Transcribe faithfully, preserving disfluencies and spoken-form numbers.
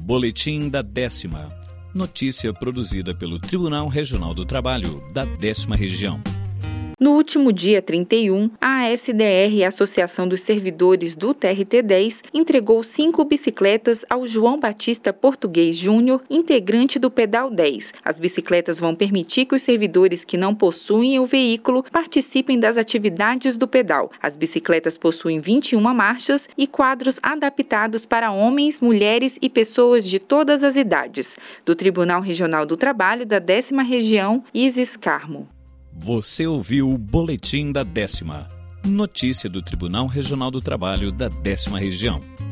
Boletim da Décima. Notícia produzida pelo Tribunal Regional do Trabalho da Décima Região. No último dia trinta e um, a A S D R, Associação dos Servidores do T R T dez, entregou cinco bicicletas ao João Batista Português Júnior, integrante do Pedal dez. As bicicletas vão permitir que os servidores que não possuem o veículo participem das atividades do pedal. As bicicletas possuem vinte e uma marchas e quadros adaptados para homens, mulheres e pessoas de todas as idades. Do Tribunal Regional do Trabalho da Décima Região, Isis Carmo. Você ouviu o Boletim da Décima. Notícia do Tribunal Regional do Trabalho da Décima Região.